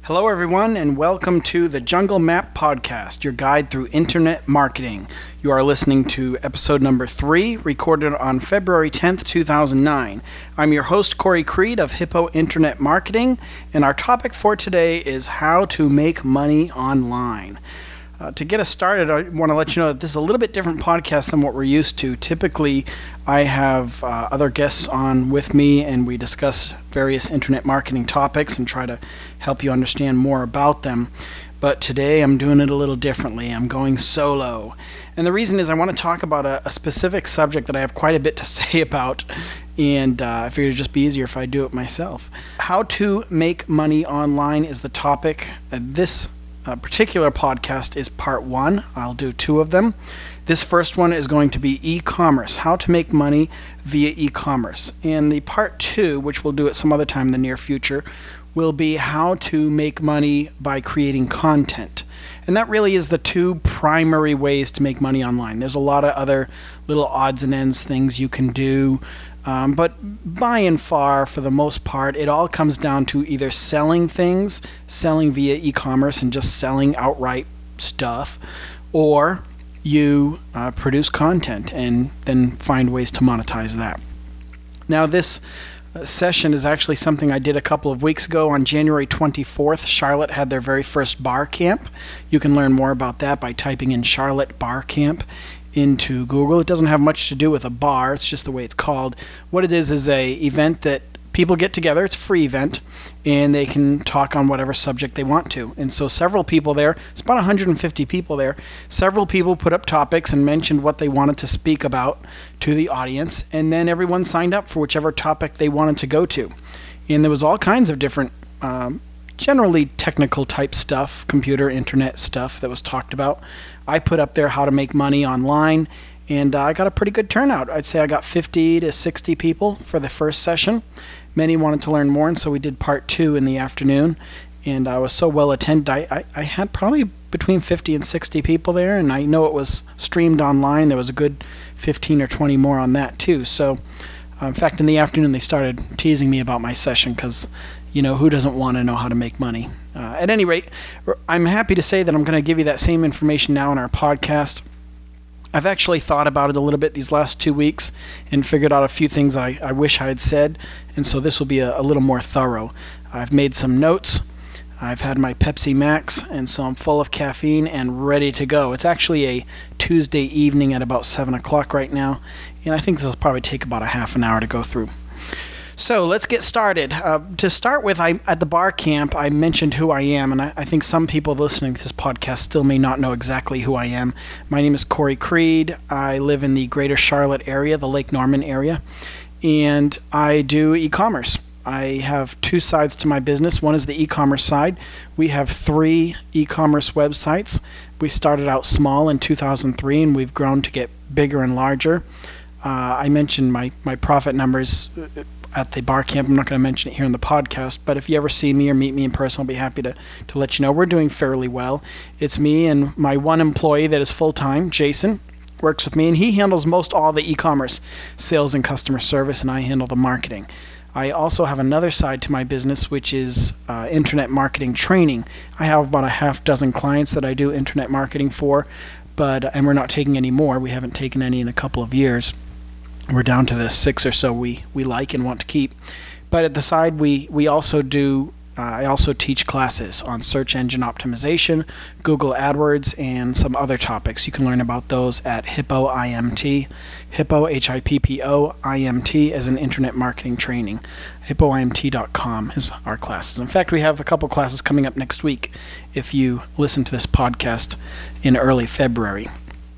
Hello, everyone, and welcome to the Jungle Map Podcast, your guide through internet marketing. You are listening to episode number 3, recorded on February 10th, 2009. I'm your host, Corey Creed of Hippo Internet Marketing, and our topic for today is how to make money online. To get us started, I want to let you know that this is a little bit different podcast than what we're used to. Typically, I have other guests on with me, and we discuss various internet marketing topics and try to help you understand more about them. But today, I'm doing it a little differently. I'm going solo. And the reason is I want to talk about a specific subject that I have quite a bit to say about, and I figured it'd just be easier if I do it myself. How to make money online is the topic. This particular podcast is part 1. I'll do 2 of them. This first one is going to be e-commerce, how to make money via e-commerce. And the part 2, which we'll do at some other time in the near future, will be how to make money by creating content. And that really is the 2 primary ways to make money online. There's a lot of other little odds and ends things you can do. But by and far, for the most part, it all comes down to either selling things, selling via e-commerce and just selling outright stuff, or you produce content and then find ways to monetize that. Now, this session is actually something I did a couple of weeks ago. On January 24th, Charlotte had their very first bar camp. You can learn more about that by typing in Charlotte Bar Camp into Google. It doesn't have much to do with a bar, it's just the way it's called. What it is a event that people get together. It's a free event, and they can talk on whatever subject they want to. And so several people there, it's about 150 people there, several people put up topics and mentioned what they wanted to speak about to the audience, and then everyone signed up for whichever topic they wanted to go to. And there was all kinds of different generally technical type stuff, computer, internet stuff that was talked about. I put up there how to make money online, and I got a pretty good turnout. I'd say I got 50 to 60 people for the first session. Many wanted to learn more, and so we did part 2 in the afternoon, and I was so well attended. I had probably between 50 and 60 people there, and I know it was streamed online. There was a good 15 or 20 more on that too. So in fact, in the afternoon they started teasing me about my session because, you know, who doesn't want to know how to make money? At any rate, I'm happy to say that I'm going to give you that same information now in our podcast. I've actually thought about it a little bit these last 2 weeks and figured out a few things I wish I had said, and so this will be a little more thorough. I've made some notes. I've had my Pepsi Max, and so I'm full of caffeine and ready to go. It's actually a Tuesday evening at about 7 o'clock right now, and I think this will probably take about a half an hour to go through. So let's get started. To start with, at the bar camp, I mentioned who I am, and I think some people listening to this podcast still may not know exactly who I am. My name is Corey Creed. I live in the greater Charlotte area, the Lake Norman area, and I do e-commerce. I have 2 sides to my business. One is the e-commerce side. We have 3 e-commerce websites. We started out small in 2003, and we've grown to get bigger and larger. I mentioned my profit numbers at the bar camp. I'm not going to mention it here in the podcast, but if you ever see me or meet me in person, I'll be happy to let you know we're doing fairly well. It's me and my one employee that is full-time, Jason, works with me, and he handles most all the e-commerce sales and customer service, and I handle the marketing. I also have another side to my business, which is internet marketing training. I have about a half dozen clients that I do internet marketing for, and we're not taking any more. We haven't taken any in a couple of years. We're down to the 6 or so we like and want to keep. But at the side, we also do. I also teach classes on search engine optimization, Google AdWords, and some other topics. You can learn about those at Hippo IMT. Hippo, Hippo IMT, as an internet marketing training. HippoIMT.com is our classes. In fact, we have a couple classes coming up next week if you listen to this podcast in early February.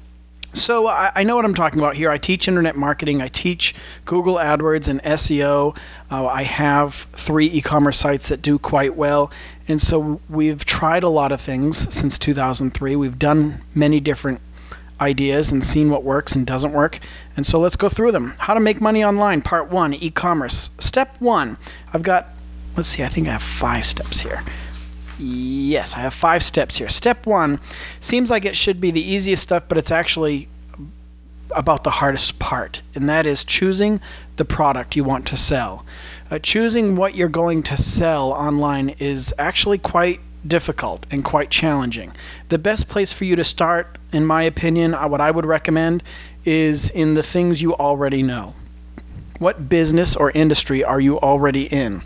So I know what I'm talking about here. I teach internet marketing. I teach Google AdWords and SEO. I have 3 e-commerce sites that do quite well. And so we've tried a lot of things since 2003. We've done many different ideas and seen what works and doesn't work. And so let's go through them. How to make money online, part 1, e-commerce. Step 1, I think I have 5 steps here. Yes, I have 5 steps here. Step 1 seems like it should be the easiest stuff, but it's actually about the hardest part, and that is choosing the product you want to sell. Choosing what you're going to sell online is actually quite difficult and quite challenging. The best place for you to start, in my opinion, what I would recommend, is in the things you already know. What business or industry are you already in?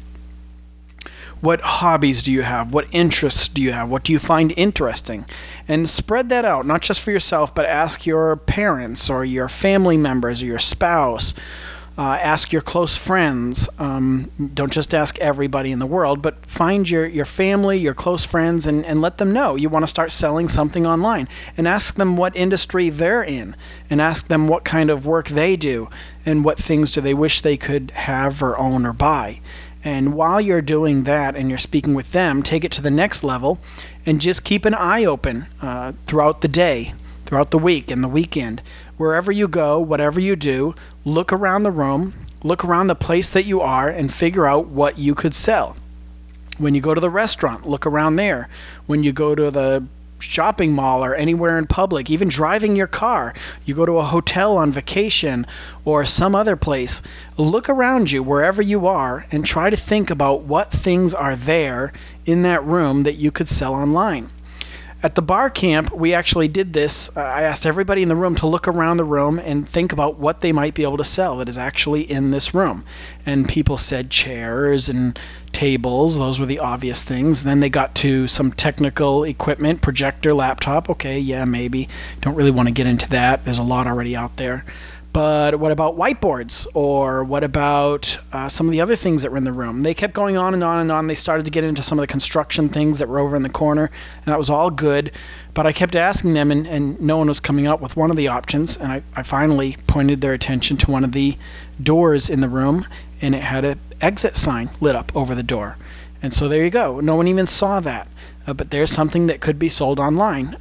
What hobbies do you have? What interests do you have? What do you find interesting? And spread that out, not just for yourself, but ask your parents or your family members or your spouse. Ask your close friends. Don't just ask everybody in the world, but find your family, your close friends, and let them know you want to start selling something online. And ask them what industry they're in, and ask them what kind of work they do, and what things do they wish they could have or own or buy. And while you're doing that and you're speaking with them, take it to the next level and just keep an eye open throughout the day, throughout the week and the weekend. Wherever you go, whatever you do, look around the room, look around the place that you are, and figure out what you could sell. When you go to the restaurant, look around there. When you go to the shopping mall or anywhere in public, even driving your car, you go to a hotel on vacation or some other place, look around you wherever you are and try to think about what things are there in that room that you could sell online. At the bar camp, we actually did this. I asked everybody in the room to look around the room and think about what they might be able to sell that is actually in this room. And people said chairs and tables. Those were the obvious things. Then they got to some technical equipment, projector, laptop. Okay, yeah, maybe. Don't really want to get into that. There's a lot already out there. But what about whiteboards? Or what about some of the other things that were in the room? They kept going on and on and on. They started to get into some of the construction things that were over in the corner, and that was all good. But I kept asking them, and no one was coming up with one of the options. And I finally pointed their attention to one of the doors in the room, and it had an exit sign lit up over the door. And so there you go. No one even saw that. But there's something that could be sold online.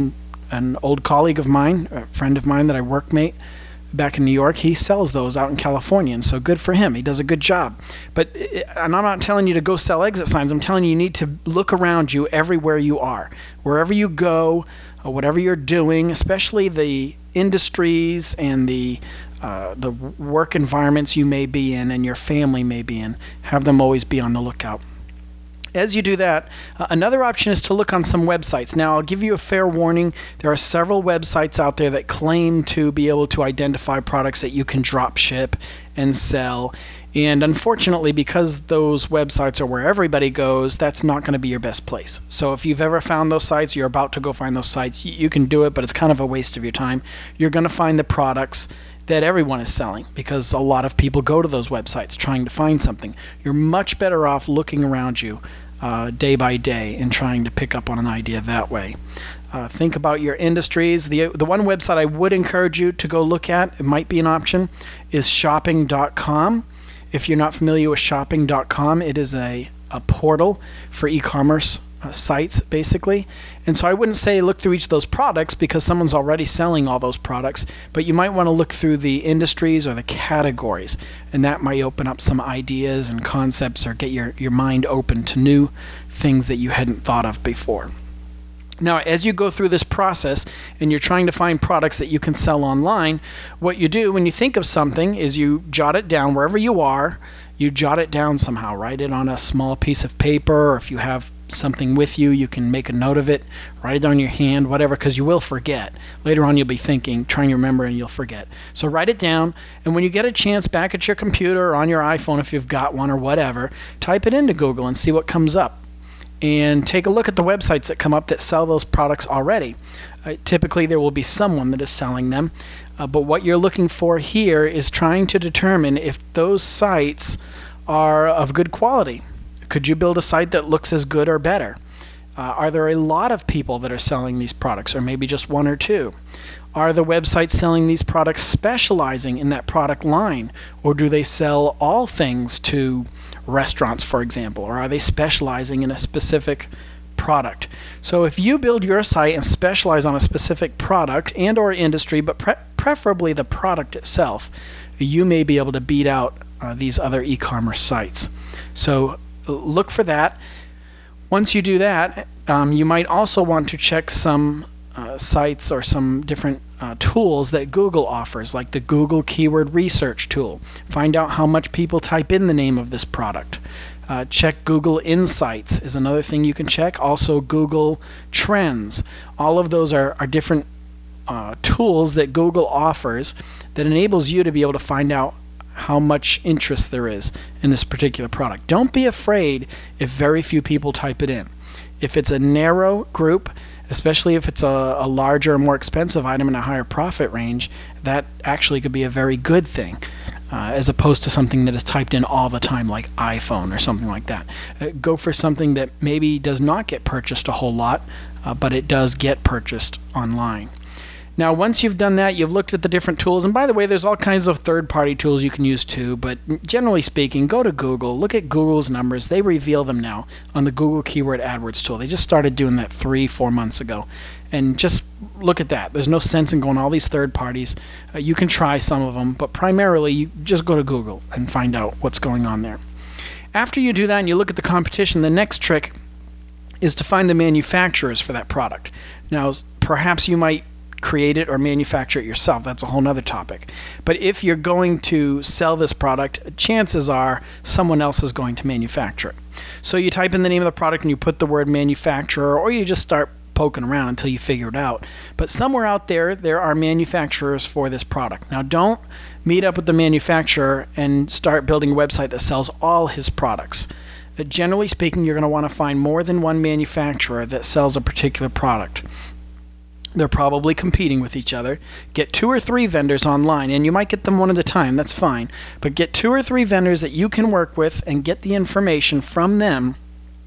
An old colleague of mine, a friend of mine that I workmate back in New York, he sells those out in California, and so good for him. He does a good job. And I'm not telling you to go sell exit signs. I'm telling you need to look around you everywhere you are. Wherever you go, whatever you're doing, especially the industries and the work environments you may be in and your family may be in, have them always be on the lookout. As you do that, another option is to look on some websites. Now, I'll give you a fair warning. There are several websites out there that claim to be able to identify products that you can drop ship and sell. And unfortunately, because those websites are where everybody goes, that's not going to be your best place. So if you've ever found those sites, you're about to go find those sites, you can do it, but it's kind of a waste of your time. You're going to find the products that everyone is selling because a lot of people go to those websites trying to find something. You're much better off looking around you day by day and trying to pick up on an idea that way. Think about your industries. The one website I would encourage you to go look at, it might be an option, is shopping.com. If you're not familiar with shopping.com, it is a portal for e-commerce sites, basically. And so I wouldn't say look through each of those products because someone's already selling all those products, but you might want to look through the industries or the categories, and that might open up some ideas and concepts or get your mind open to new things that you hadn't thought of before. Now, as you go through this process and you're trying to find products that you can sell online, what you do when you think of something is you jot it down wherever you are. You jot it down somehow. Write it on a small piece of paper, or if you have something with you, you can make a note of it, write it on your hand, whatever, because you will forget. Later on you'll be thinking, trying to remember, and you'll forget. So write it down, and when you get a chance back at your computer or on your iPhone, if you've got one or whatever, type it into Google and see what comes up. And take a look at the websites that come up that sell those products already. Typically there will be someone that is selling them, but what you're looking for here is trying to determine if those sites are of good quality. Could you build a site that looks as good or better? Are there a lot of people that are selling these products, or maybe just one or two? Are the websites selling these products specializing in that product line, or do they sell all things to restaurants, for example, or are they specializing in a specific product? So if you build your site and specialize on a specific product and or industry, but preferably the product itself, you may be able to beat out these other e-commerce sites. So look for that. Once you do that, you might also want to check some sites or some different tools that Google offers, like the Google Keyword Research tool. Find out how much people type in the name of this product. Check Google Insights is another thing you can check. Also Google Trends. All of those are different tools that Google offers that enables you to be able to find out how much interest there is in this particular product. Don't be afraid if very few people type it in. If it's a narrow group, especially if it's a larger, more expensive item in a higher profit range, that actually could be a very good thing, as opposed to something that is typed in all the time like iPhone or something like that. Go for something that maybe does not get purchased a whole lot, but it does get purchased online. Now, once you've done that, you've looked at the different tools. And by the way, there's all kinds of third-party tools you can use too. But generally speaking, go to Google. Look at Google's numbers. They reveal them now on the Google Keyword AdWords tool. They just started doing that 3-4 months ago. And just look at that. There's no sense in going all these third parties. You can try some of them, but primarily you just go to Google and find out what's going on there. After you do that and you look at the competition, the next trick is to find the manufacturers for that product. Now, perhaps you might create it or manufacture it yourself. That's a whole nother topic. But if you're going to sell this product, chances are someone else is going to manufacture it. So you type in the name of the product and you put the word manufacturer, or you just start poking around until you figure it out. But somewhere out there are manufacturers for this product. Now, don't meet up with the manufacturer and start building a website that sells all his products. Generally speaking, you're going to want to find more than one manufacturer that sells a particular product. They're probably competing with each other. Get 2 or 3 vendors online, and you might get them one at a time, that's fine. But get 2 or 3 vendors that you can work with and get the information from them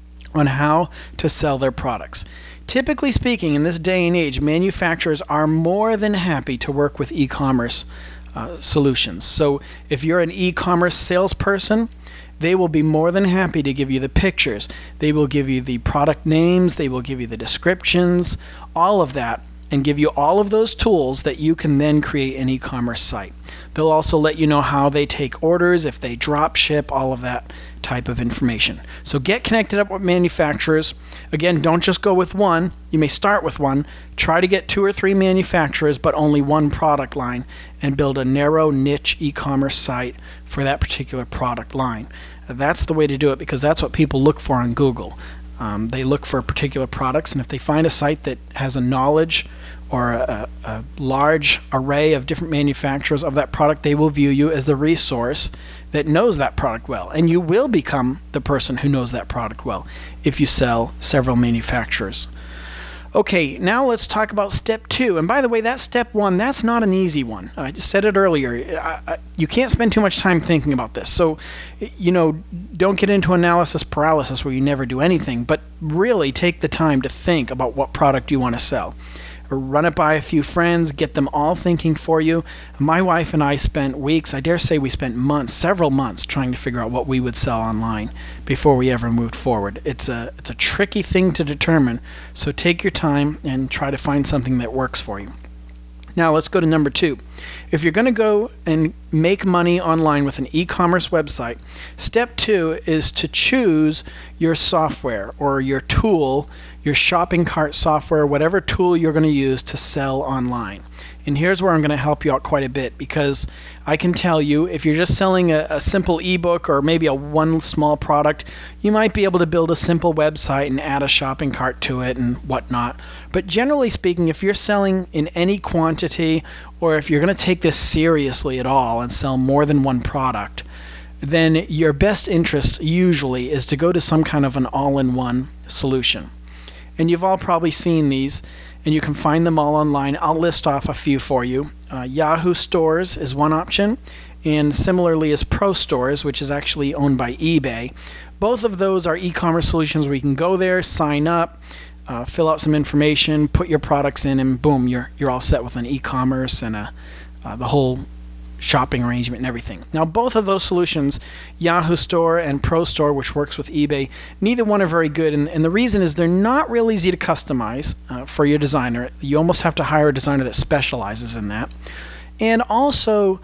on how to sell their products. Typically speaking, in this day and age, manufacturers are more than happy to work with e-commerce solutions. So if you're an e-commerce salesperson, they will be more than happy to give you the pictures. They will give you the product names. They will give you the descriptions, all of that, and give you all of those tools that you can then create an e-commerce site. They'll also let you know how they take orders, if they drop ship, all of that type of information. So get connected up with manufacturers. Again, don't just go with one. You may start with one. Try to get 2 or 3 manufacturers, but only one product line, and build a narrow niche e-commerce site for that particular product line. That's the way to do it, because that's what people look for on Google. They look for particular products, and if they find a site that has a knowledge or a large array of different manufacturers of that product, they will view you as the resource that knows that product well. And you will become the person who knows that product well if you sell several manufacturers. Okay, now let's talk about step 2. And by the way, that step 1, that's not an easy one. I just said it earlier. You can't spend too much time thinking about this. So, don't get into analysis paralysis where you never do anything, but really take the time to think about what product you want to sell. Run it by a few friends, get them all thinking for you. My wife and I spent weeks, I dare say we spent months, several months, trying to figure out what we would sell online before we ever moved forward. It's a tricky thing to determine, so take your time and try to find something that works for you. Now let's go to number 2. If you're going to go and make money online with an e-commerce website, step 2 is to choose your software or your tool, your shopping cart software, whatever tool you're going to use to sell online. And here's where I'm going to help you out quite a bit, because I can tell you if you're just selling a simple ebook or maybe one small product, you might be able to build a simple website and add a shopping cart to it and whatnot. But generally speaking, if you're selling in any quantity, or if you're going to take this seriously at all and sell more than one product, then your best interest usually is to go to some kind of an all-in-one solution. And you've all probably seen these, and you can find them all online. I'll list off a few for you. Yahoo Stores is one option, and similarly is Pro Stores, which is actually owned by eBay. Both of those are e-commerce solutions where you can go there, sign up, fill out some information, put your products in, and boom, you're all set with an e-commerce and the whole shopping arrangement and everything. Now, both of those solutions, Yahoo Store and Pro Store, which works with eBay, neither one are very good, and the reason is they're not real easy to customize for your designer. You almost have to hire a designer that specializes in that. And also,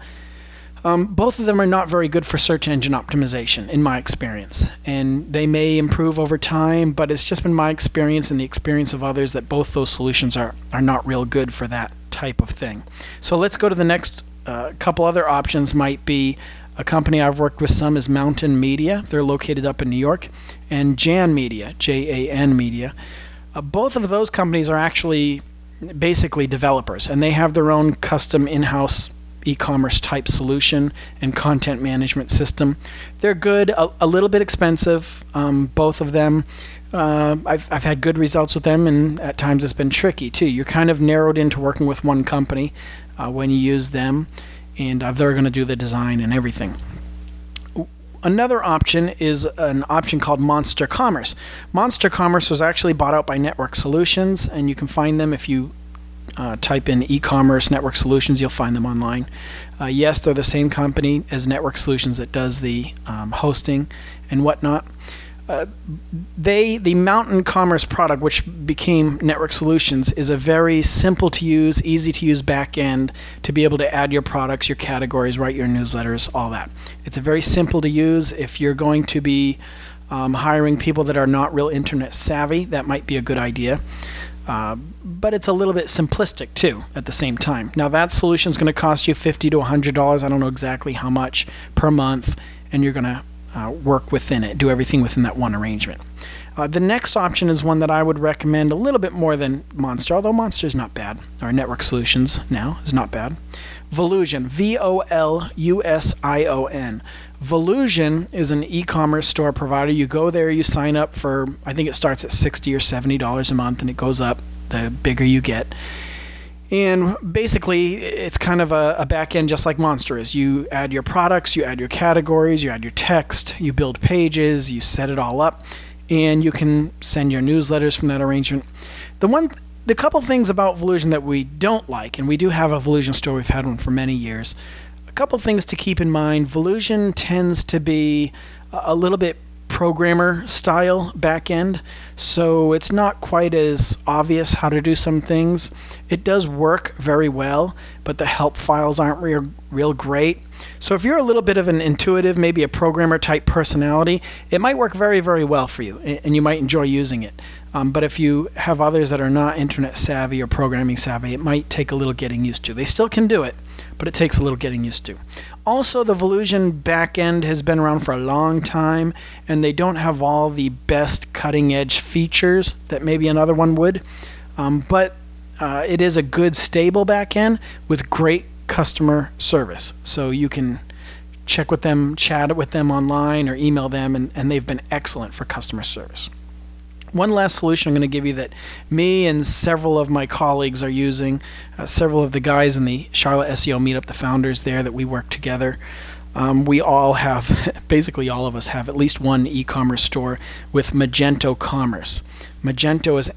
both of them are not very good for search engine optimization, in my experience. And they may improve over time, but it's just been my experience and the experience of others that both those solutions are not real good for that type of thing. So let's go to the next couple other options. Might be a company I've worked with some is Mountain Media. They're located up in New York. And Jan Media, Jan Media. Both of those companies are actually basically developers, and they have their own custom in-house e-commerce type solution and content management system. They're good, a little bit expensive, both of them. I've had good results with them, and at times it's been tricky too. You're kind of narrowed into working with one company when you use them, and they're going to do the design and everything. Another option is an option called Monster Commerce. Monster Commerce was actually bought out by Network Solutions, and you can find them if you type in e-commerce Network Solutions. You'll find them online. Yes, they're the same company as Network Solutions that does the hosting and whatnot. The Mountain Commerce product, which became Network Solutions, is a very simple to use, easy to use back end to be able to add your products, your categories, write your newsletters, all that. It's a very simple to use. If you're going to be hiring people that are not real internet savvy, that might be a good idea. But it's a little bit simplistic too at the same time. Now that solution is going to cost you $50 to $100. I don't know exactly how much per month, and you're going to work within it, do everything within that one arrangement. The next option is one that I would recommend a little bit more than Monster, although Monster is not bad, or Network Solutions now is not bad. Volusion, Volusion. Volusion is an e-commerce store provider. You go there, you sign up for, I think it starts at $60 or $70 a month, and it goes up the bigger you get. And basically, it's kind of a back end just like Monster is. You add your products, you add your categories, you add your text, you build pages, you set it all up, and you can send your newsletters from that arrangement. The couple things about Volusion that we don't like, and we do have a Volusion store, we've had one for many years. A couple things to keep in mind. Volusion tends to be a little bit programmer style back end, so it's not quite as obvious how to do some things. It does work very well, but the help files aren't real great. So if you're a little bit of an intuitive, maybe a programmer type personality, it might work very, very well for you, and you might enjoy using it. But if you have others that are not internet savvy or programming savvy, it might take a little getting used to. They still can do it, but it takes a little getting used to. Also, the Volusion backend has been around for a long time, and they don't have all the best cutting-edge features that maybe another one would. But it is a good, stable backend with great customer service. So you can check with them, chat with them online, or email them, and they've been excellent for customer service. One last solution I'm going to give you that me and several of my colleagues are using, several of the guys in the Charlotte SEO Meetup, the founders there that we work together. We all have, basically all of us have at least one e-commerce store with Magento Commerce. Magento is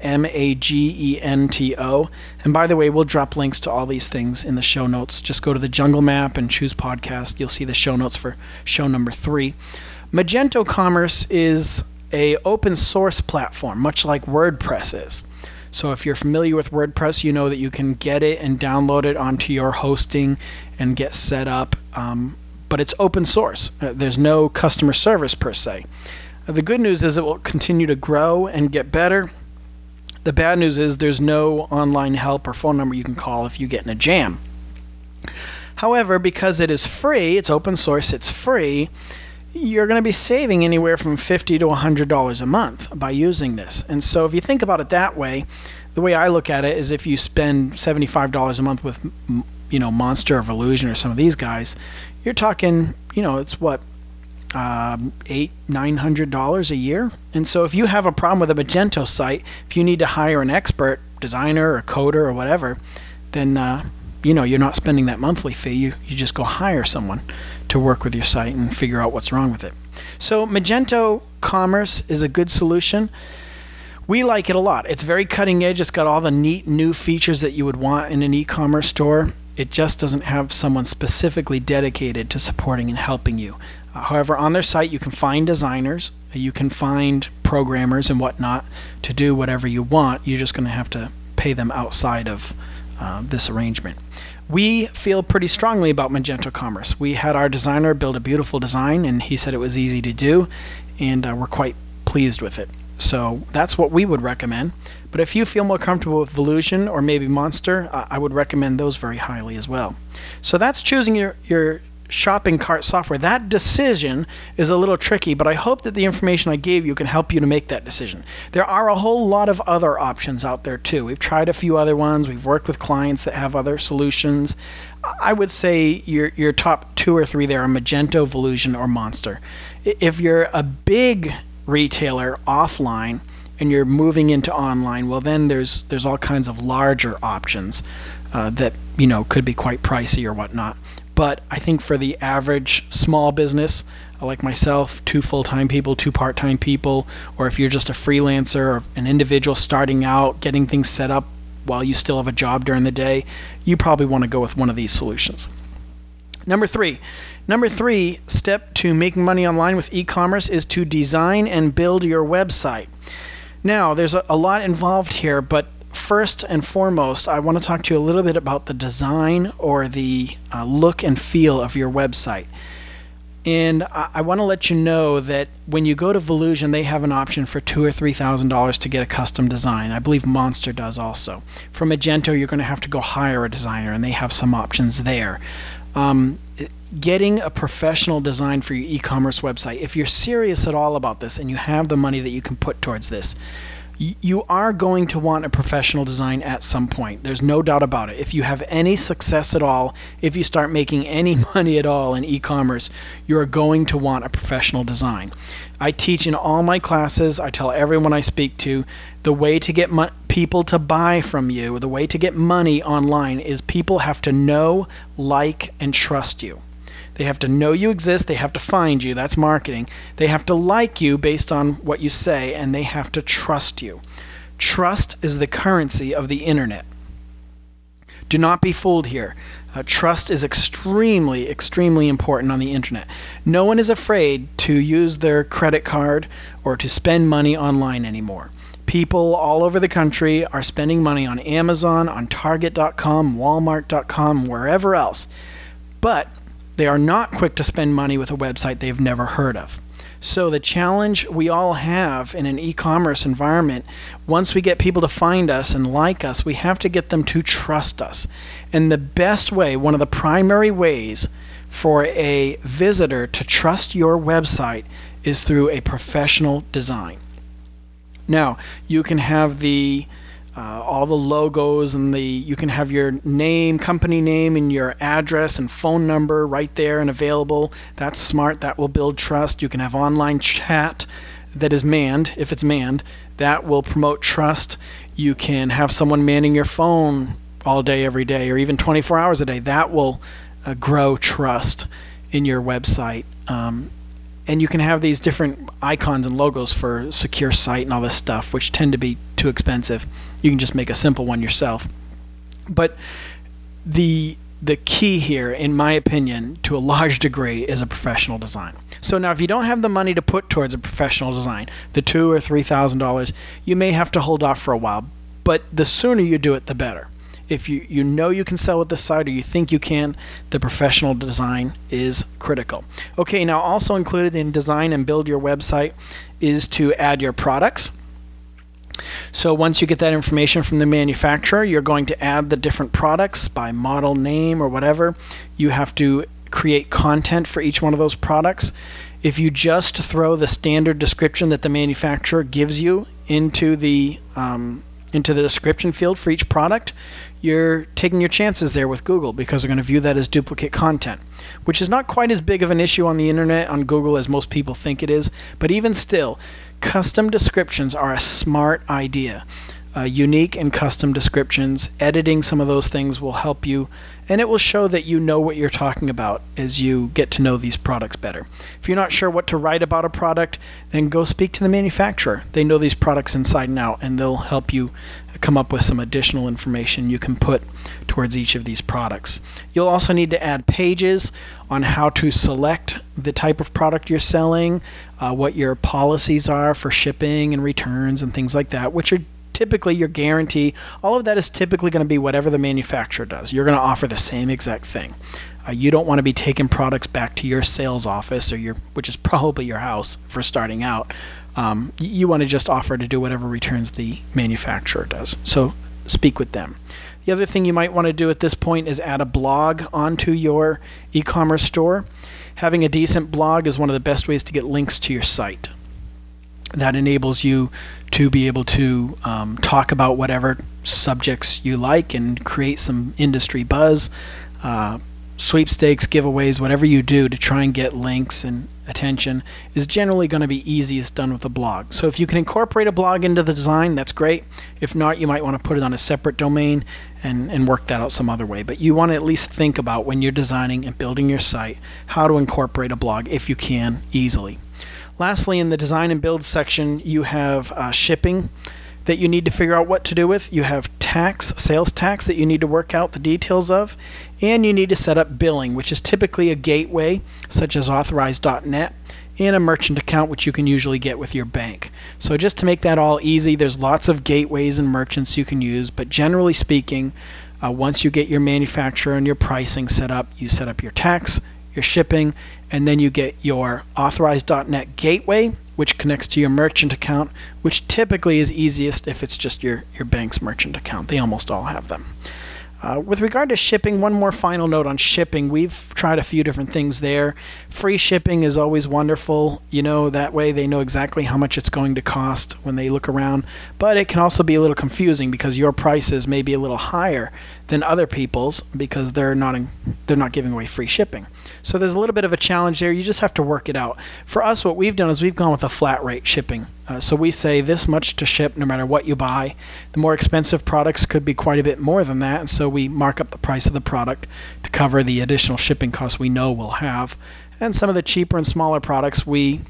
Magento. And by the way, we'll drop links to all these things in the show notes. Just go to the Jungle Map and choose podcast. You'll see the show notes for show number 3. Magento Commerce is a open source platform, much like WordPress is. So if you're familiar with WordPress, you know that you can get it and download it onto your hosting and get set up. But it's open source. There's no customer service per se. The good news is it will continue to grow and get better. The bad news is there's no online help or phone number you can call if you get in a jam. However, because it is free, it's open source, it's free, you're going to be saving anywhere from $50 to $100 a month by using this. And so if you think about it that way, the way I look at it is if you spend $75 a month with, Monster or Volusion or some of these guys, you're talking, it's what, $800-900 a year. And so if you have a problem with a Magento site, if you need to hire an expert designer or coder or whatever, then you're not spending that monthly fee. You just go hire someone to work with your site and figure out what's wrong with it. So Magento Commerce is a good solution. We like it a lot. It's very cutting edge. It's got all the neat new features that you would want in an e-commerce store. It just doesn't have someone specifically dedicated to supporting and helping you. However, on their site you can find designers, you can find programmers and whatnot to do whatever you want. You're just going to have to pay them outside of this arrangement. We feel pretty strongly about Magento Commerce. We had our designer build a beautiful design, and he said it was easy to do, and we're quite pleased with it. So that's what we would recommend. But if you feel more comfortable with Volusion or maybe Monster, I would recommend those very highly as well. So that's choosing your shopping cart software. That decision is a little tricky, but I hope that the information I gave you can help you to make that decision. There are a whole lot of other options out there too. We've tried a few other ones. We've worked with clients that have other solutions. I would say your top 2 or 3 there are Magento, Volusion, or Monster. If you're a big retailer offline and you're moving into online, well then there's all kinds of larger options that could be quite pricey or whatnot. But I think for the average small business, like myself, 2 full-time people, 2 part-time people, or if you're just a freelancer or an individual starting out, getting things set up while you still have a job during the day, you probably want to go with one of these solutions. Number three step to making money online with e-commerce is to design and build your website. Now, there's a lot involved here, but first and foremost, I want to talk to you a little bit about the design or the look and feel of your website. And I want to let you know that when you go to Volusion, they have an option for $2,000 or $3,000 to get a custom design. I believe Monster does also. For Magento, you're going to have to go hire a designer, and they have some options there. Getting a professional design for your e-commerce website, if you're serious at all about this and you have the money that you can put towards this, you are going to want a professional design at some point. There's no doubt about it. If you have any success at all, if you start making any money at all in e-commerce, you're going to want a professional design. I teach in all my classes, I tell everyone I speak to, the way to get people to buy from you, the way to get money online is people have to know, like, and trust you. They have to know you exist. They have to find you. That's marketing. They have to like you based on what you say, and they have to trust you. Trust is the currency of the internet. Do not be fooled here. Trust is extremely, extremely important on the internet. No one is afraid to use their credit card or to spend money online anymore. People all over the country are spending money on Amazon, on Target.com, Walmart.com, wherever else. But they are not quick to spend money with a website they've never heard of. So the challenge we all have in an e-commerce environment, once we get people to find us and like us, we have to get them to trust us. And the best way, one of the primary ways for a visitor to trust your website is through a professional design. Now, you can have all the logos and you can have your name, company name, and your address and phone number right there and available. That's smart. That will build trust. You can have online chat that is manned. If it's manned, that will promote trust. You can have someone manning your phone all day, every day, or even 24 hours a day. That will grow trust in your website. And you can have these different icons and logos for secure site and all this stuff, which tend to be too expensive. You can just make a simple one yourself. But the key here, in my opinion, to a large degree, is a professional design. So now if you don't have the money to put towards a professional design, the $2,000 or $3,000, you may have to hold off for a while. But the sooner you do it, the better. If you know you can sell with this site or you think you can, the professional design is critical. Okay, now also included in design and build your website is to add your products. So once you get that information from the manufacturer, you're going to add the different products by model name or whatever. You have to create content for each one of those products. If you just throw the standard description that the manufacturer gives you into the description field for each product, you're taking your chances there with Google because they're going to view that as duplicate content, which is not quite as big of an issue on the internet, on Google, as most people think it is. But even still, custom descriptions are a smart idea. Unique and custom descriptions, editing some of those things will help you, and it will show that you know what you're talking about as you get to know these products better. If you're not sure what to write about a product, then go speak to the manufacturer. They know these products inside and out, and they'll help you come up with some additional information you can put towards each of these products. You'll also need to add pages on how to select the type of product you're selling, what your policies are for shipping and returns and things like that, which are typically your guarantee. All of that is typically going to be whatever the manufacturer does. You're going to offer the same exact thing. You don't want to be taking products back to your sales office which is probably your house for starting out, You want to just offer to do whatever returns the manufacturer does. So speak with them. The other thing you might want to do at this point is add a blog onto your e-commerce store. Having a decent blog is one of the best ways to get links to your site. That enables you to be able to talk about whatever subjects you like and create some industry buzz, sweepstakes, giveaways, whatever you do to try and get links and attention is generally going to be easiest done with a blog. So if you can incorporate a blog into the design, that's great. If not, you might want to put it on a separate domain and work that out some other way. But you want to at least think about when you're designing and building your site how to incorporate a blog if you can easily. Lastly, in the design and build section, you have shipping that you need to figure out what to do with. You have tax, sales tax that you need to work out the details of. And you need to set up billing, which is typically a gateway, such as Authorize.net, and a merchant account, which you can usually get with your bank. So just to make that all easy, there's lots of gateways and merchants you can use. But generally speaking, once you get your manufacturer and your pricing set up, you set up your tax, your shipping, and then you get your Authorize.net gateway, which connects to your merchant account, which typically is easiest if it's just your bank's merchant account. They almost all have them. With regard to shipping, one more final note on shipping. We've tried a few different things there. Free shipping is always wonderful. That way they know exactly how much it's going to cost when they look around. But it can also be a little confusing because your prices may be a little higher than other people's because they're not giving away free shipping. So there's a little bit of a challenge there. You just have to work it out. For us, what we've done is we've gone with a flat rate shipping. So we say this much to ship no matter what you buy. The more expensive products could be quite a bit more than that, and so we mark up the price of the product to cover the additional shipping costs we know we'll have. And some of the cheaper and smaller products we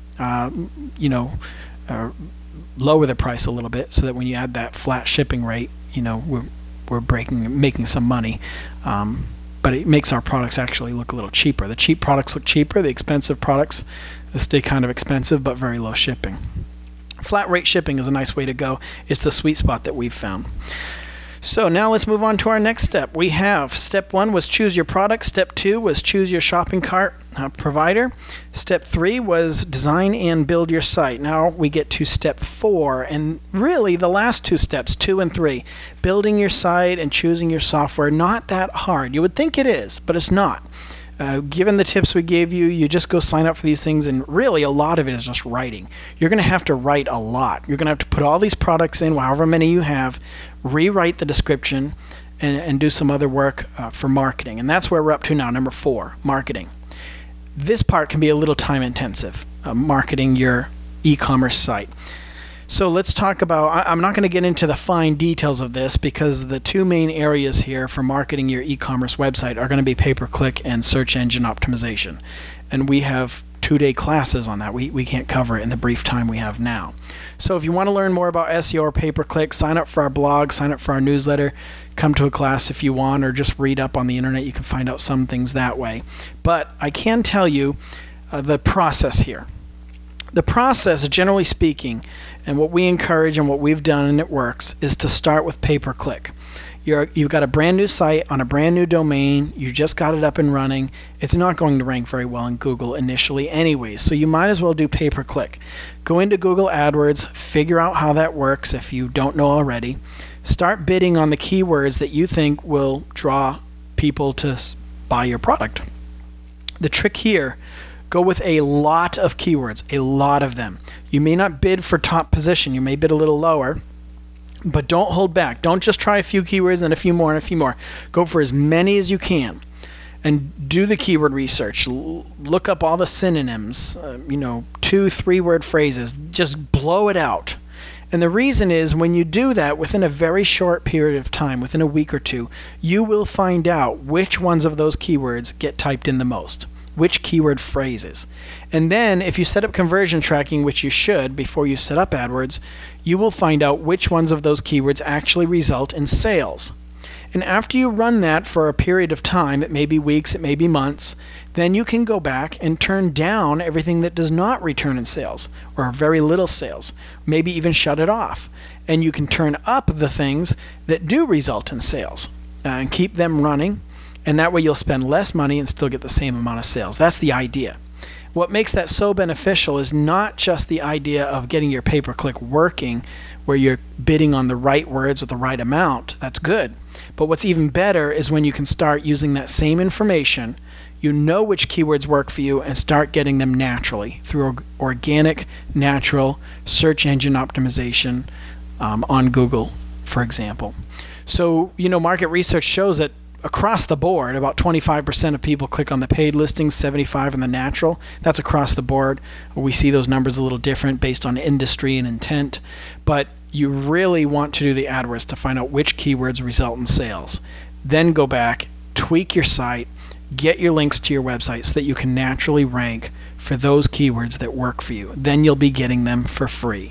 lower the price a little bit so that when you add that flat shipping rate, we're making some money. But it makes our products actually look a little cheaper. The cheap products look cheaper. The expensive products stay kind of expensive, but very low shipping. Flat rate shipping is a nice way to go. It's the sweet spot that we've found. So now let's move on to our next step. We have step 1 was choose your product. Step 2 was choose your shopping cart provider. Step 3 was design and build your site. Now we get to step 4, and really the last two steps, 2 and 3, building your site and choosing your software, not that hard. You would think it is, but it's not. Given the tips we gave you, you just go sign up for these things, and really a lot of it is just writing. You're going to have to write a lot. You're going to have to put all these products in, however many you have, rewrite the description, and do some other work for marketing. And that's where we're up to now, number 4, marketing. This part can be a little time intensive, marketing your e-commerce site. So let's talk about, I'm not going to get into the fine details of this because the two main areas here for marketing your e-commerce website are going to be pay-per-click and search engine optimization. And we have 2-day classes on that. We can't cover it in the brief time we have now. So if you want to learn more about SEO or pay-per-click, sign up for our blog, sign up for our newsletter, come to a class if you want, or just read up on the internet. You can find out some things that way. But I can tell you the process here. The process, generally speaking, and what we encourage and what we've done and it works, is to start with pay-per-click. You've got a brand new site on a brand new domain. You just got it up and running. It's not going to rank very well in Google initially anyways, so you might as well do pay-per-click. Go into Google AdWords, figure out how that works if you don't know already. Start bidding on the keywords that you think will draw people to buy your product. The trick here, go with a lot of keywords, a lot of them. You may not bid for top position. You may bid a little lower, but don't hold back. Don't just try a few keywords and a few more and a few more. Go for as many as you can and do the keyword research. Look up all the synonyms, 2-3 word phrases. Just blow it out. And the reason is when you do that within a very short period of time, within a week or two, you will find out which ones of those keywords get typed in the most. Which keyword phrases. And then if you set up conversion tracking, which you should before you set up AdWords, you will find out which ones of those keywords actually result in sales. And after you run that for a period of time, it may be weeks, it may be months, then you can go back and turn down everything that does not return in sales or very little sales, maybe even shut it off. And you can turn up the things that do result in sales and keep them running. And that way you'll spend less money and still get the same amount of sales. That's the idea. What makes that so beneficial is not just the idea of getting your pay-per-click working, where you're bidding on the right words with the right amount. That's good. But what's even better is when you can start using that same information, you know which keywords work for you, and start getting them naturally through organic, natural search engine optimization on Google, for example. So, market research shows that across the board, about 25% of people click on the paid listings, 75% on the natural. That's across the board. We see those numbers a little different based on industry and intent, but you really want to do the AdWords to find out which keywords result in sales. Then go back, tweak your site, get your links to your website so that you can naturally rank for those keywords that work for you. Then you'll be getting them for free.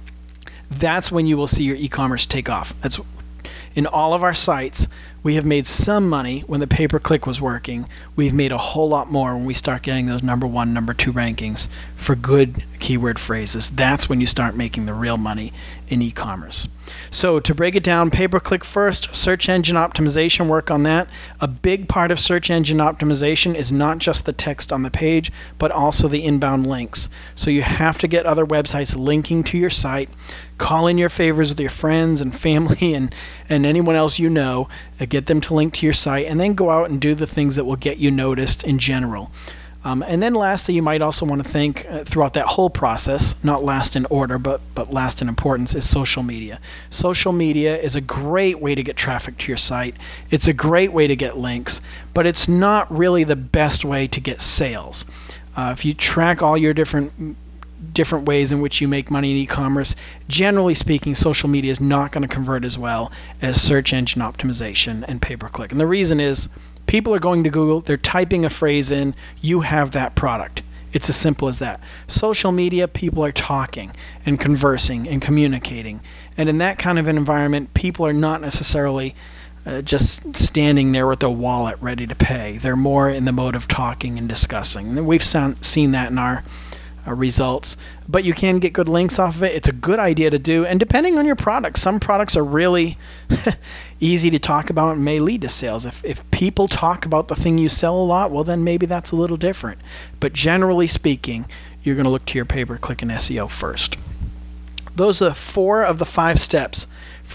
That's when you will see your e-commerce take off. That's in all of our sites. We have made some money when the pay-per-click was working. We've made a whole lot more when we start getting those number 1, number 2 rankings for good keyword phrases. That's when you start making the real money in e-commerce. So to break it down, pay-per-click first, search engine optimization, work on that. A big part of search engine optimization is not just the text on the page, but also the inbound links. So you have to get other websites linking to your site. Call in your favors with your friends and family and anyone else you know, get them to link to your site, and then go out and do the things that will get you noticed in general. And then lastly, you might also want to think throughout that whole process, not last in order, but last in importance, is social media. Social media is a great way to get traffic to your site. It's a great way to get links, but it's not really the best way to get sales. If you track all your different ways in which you make money in e-commerce, generally speaking, social media is not going to convert as well as search engine optimization and pay-per-click. And the reason is people are going to Google, they're typing a phrase in, you have that product. It's as simple as that. Social media, people are talking and conversing and communicating. And in that kind of an environment, people are not necessarily just standing there with their wallet ready to pay. They're more in the mode of talking and discussing. And we've seen that in our results, but you can get good links off of it. It's a good idea to do, and depending on your product, some products are really easy to talk about and may lead to sales. If people talk about the thing you sell a lot, well, then maybe that's a little different. But generally speaking, you're going to look to your pay-per-click and SEO first. Those are 4 of the 5 steps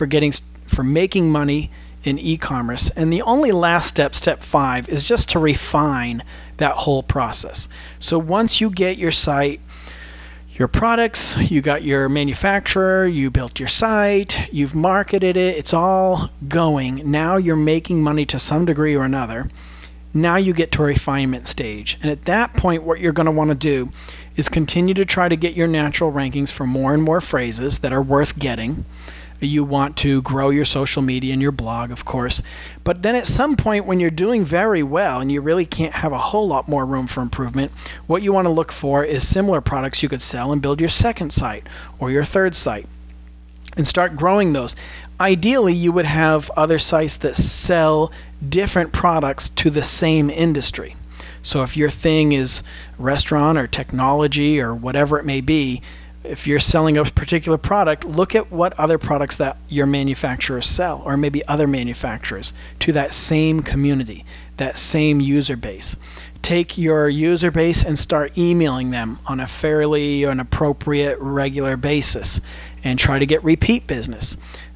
for making money in e-commerce, and the only last step 5, is just to refine that whole process. So once you get your site, your products, you got your manufacturer, you built your site, you've marketed it, it's all going. Now you're making money to some degree or another. Now you get to a refinement stage. And at that point, what you're going to want to do is continue to try to get your natural rankings for more and more phrases that are worth getting. You want to grow your social media and your blog, of course. But then at some point when you're doing very well and you really can't have a whole lot more room for improvement, what you want to look for is similar products you could sell and build your second site or your third site and start growing those. Ideally, you would have other sites that sell different products to the same industry. So if your thing is restaurant or technology or whatever it may be, if you're selling a particular product, look at what other products that your manufacturers sell, or maybe other manufacturers, to that same community, that same user base. Take your user base and start emailing them on a fairly or an appropriate regular basis and try to get repeat business.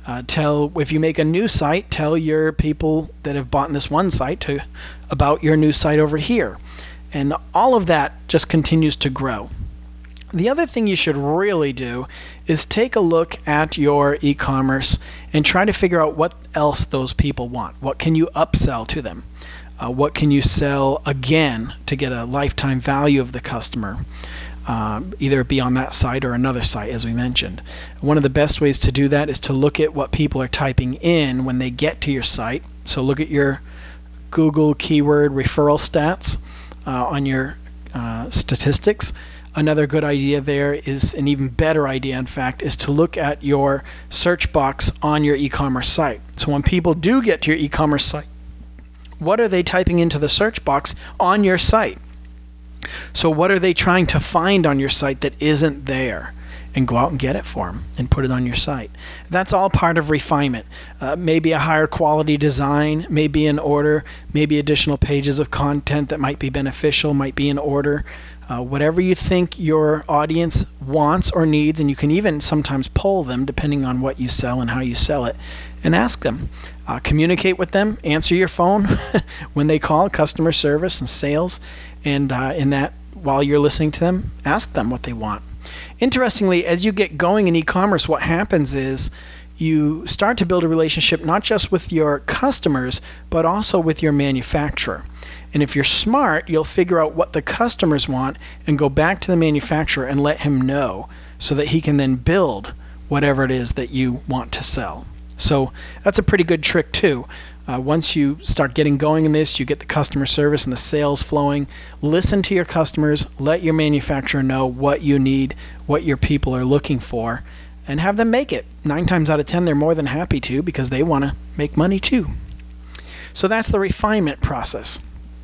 If you make a new site, tell your people that have bought in this one site about your new site over here. And all of that just continues to grow. The other thing you should really do is take a look at your e-commerce and try to figure out what else those people want. What can you upsell to them? What can you sell again to get a lifetime value of the customer? Either it be on that site or another site, as we mentioned. One of the best ways to do that is to look at what people are typing in when they get to your site. So look at your Google keyword referral stats on your statistics. Another good idea there is, an even better idea in fact, is to look at your search box on your e-commerce site. So when people do get to your e-commerce site, what are they typing into the search box on your site? So what are they trying to find on your site that isn't there? and go out and get it for them and put it on your site. That's all part of refinement. Maybe a higher quality design, maybe an order, maybe additional pages of content that might be beneficial, might be an order. Whatever you think your audience wants or needs, and you can even sometimes poll them depending on what you sell and how you sell it, and ask them. Communicate with them, answer your phone when they call, customer service and sales, and in that, while you're listening to them, ask them what they want. Interestingly, as you get going in e-commerce, what happens is you start to build a relationship not just with your customers, but also with your manufacturer. And if you're smart, you'll figure out what the customers want and go back to the manufacturer and let him know so that he can then build whatever it is that you want to sell. So that's a pretty good trick too. Once you start getting going in this, you get the customer service and the sales flowing. Listen to your customers, let your manufacturer know what you need, what your people are looking for, and have them make it. 9 times out of 10, they're more than happy to, because they want to make money too. So that's the refinement process.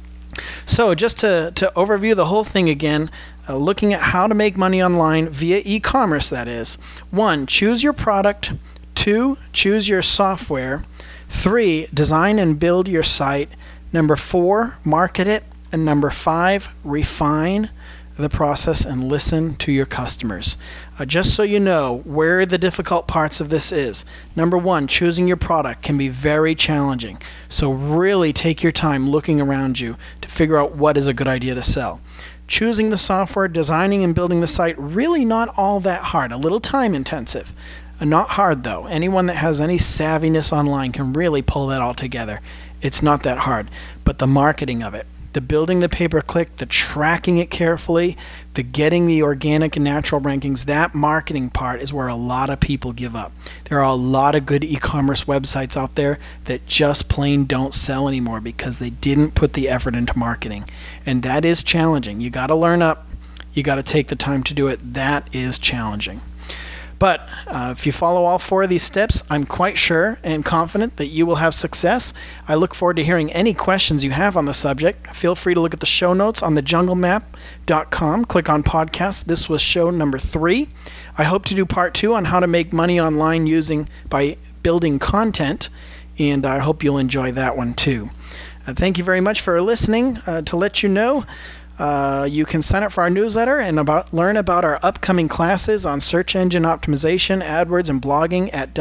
So just to overview the whole thing again, looking at how to make money online via e-commerce, that is. 1, choose your product. 2, choose your software. 3, design and build your site. Number 4, market it. And number 5, refine the process and listen to your customers. Just so you know where the difficult parts of this is. Number 1, choosing your product can be very challenging. So really take your time looking around you to figure out what is a good idea to sell. Choosing the software, designing and building the site, really not all that hard. A little time intensive. Not hard though. Anyone that has any savviness online can really pull that all together. It's not that hard. But the marketing of it, the building the pay-per-click, the tracking it carefully, the getting the organic and natural rankings, that marketing part is where a lot of people give up. There are a lot of good e-commerce websites out there that just plain don't sell anymore because they didn't put the effort into marketing. And that is challenging. You got to learn up. You got to take the time to do it. That is challenging. But if you follow all 4 of these steps, I'm quite sure and confident that you will have success. I look forward to hearing any questions you have on the subject. Feel free to look at the show notes on thejunglemap.com. Click on podcasts. This was show number 3. I hope to do part 2 on how to make money online by building content, and I hope you'll enjoy that one too. Thank you very much for listening. To let you know, you can sign up for our newsletter and learn about our upcoming classes on search engine optimization, AdWords, and blogging at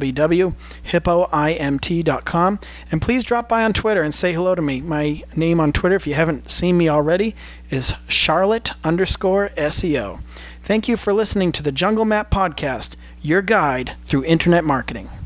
www.hippoimt.com. And please drop by on Twitter and say hello to me. My name on Twitter, if you haven't seen me already, is Charlotte_SEO. Thank you for listening to the Jungle Map Podcast, your guide through internet marketing.